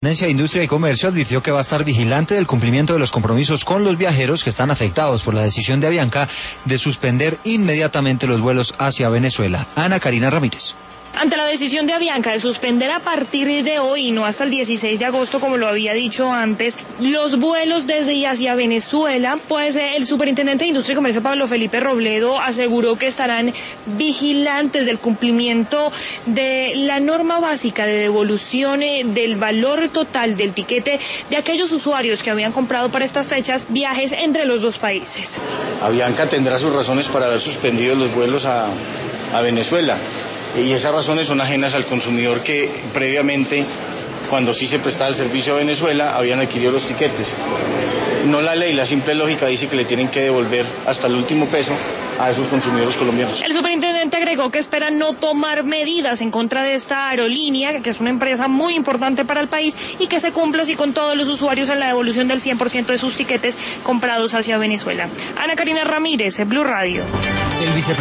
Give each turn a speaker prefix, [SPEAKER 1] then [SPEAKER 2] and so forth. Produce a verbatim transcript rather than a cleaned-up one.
[SPEAKER 1] La Industria y Comercio advirtió que va a estar vigilante del cumplimiento de los compromisos con los viajeros que están afectados por la decisión de Avianca de suspender inmediatamente los vuelos hacia Venezuela. Ana Karina Ramírez.
[SPEAKER 2] Ante la decisión de Avianca de suspender a partir de hoy y no hasta el dieciséis de agosto, como lo había dicho antes, los vuelos desde y hacia Venezuela, pues eh, el superintendente de Industria y Comercio, Pablo Felipe Robledo, aseguró que estarán vigilantes del cumplimiento de la norma básica de devolución eh, del valor total del tiquete de aquellos usuarios que habían comprado para estas fechas viajes entre los dos países.
[SPEAKER 3] Avianca tendrá sus razones para haber suspendido los vuelos a, a Venezuela. Y esas razones son ajenas al consumidor que previamente, cuando sí se prestaba el servicio a Venezuela, habían adquirido los tiquetes. No la ley, la simple lógica dice que le tienen que devolver hasta el último peso a esos consumidores colombianos.
[SPEAKER 2] El superintendente agregó que espera no tomar medidas en contra de esta aerolínea, que es una empresa muy importante para el país, y que se cumpla así con todos los usuarios en la devolución del cien por ciento de sus tiquetes comprados hacia Venezuela. Ana Karina Ramírez, Blue Radio.
[SPEAKER 1] El